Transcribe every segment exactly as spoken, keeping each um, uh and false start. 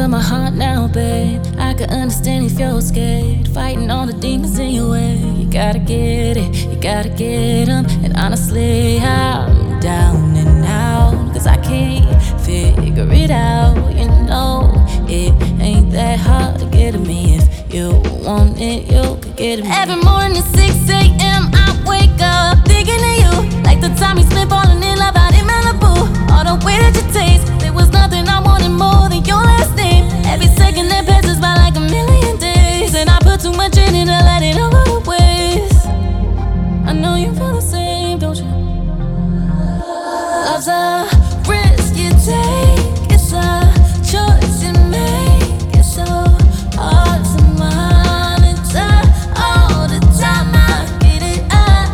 of my heart now, babe. I can understand if you're scared, fighting all the demons in your way. You gotta get it, you gotta get them. And honestly, I'm down and out, cause I can't figure it out. You know, it ain't that hard to get to me. If you want it, you can get it. Every morning at six A M I wake up thinking of you, like the time we spent falling in love out in Malibu. All the way that you taste, there was nothing I wanted more than your last name. Every second that passes by like a million days, and I put too much in it, I let it all go to waste. I know you feel the same, don't you? Love's a risk you take, it's a choice you make. It's so hard to monitor all the time. I get it, I,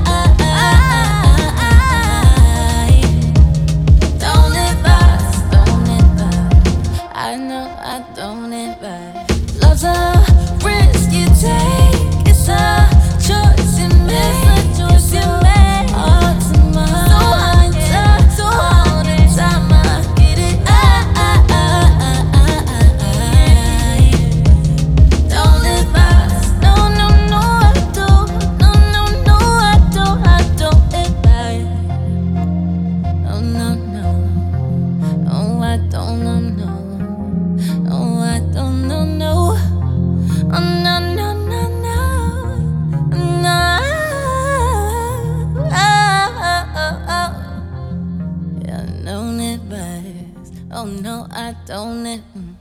I, I don't advise, don't advise. I know I don't advise. Love's a risk you take, it's a choice you make. It's a choice you make. Hard to monitor, so all the time. I get it, I, I, I, I, I, don't advise. No, no, no, I don't. No, no, no, I don't. I don't advise. No, no, no. No, I don't. No, no. No, I don't. No, no. Oh, no, no, no, no. No. Oh, oh, oh. Yeah, I don't advise. Oh, no, I don't advise.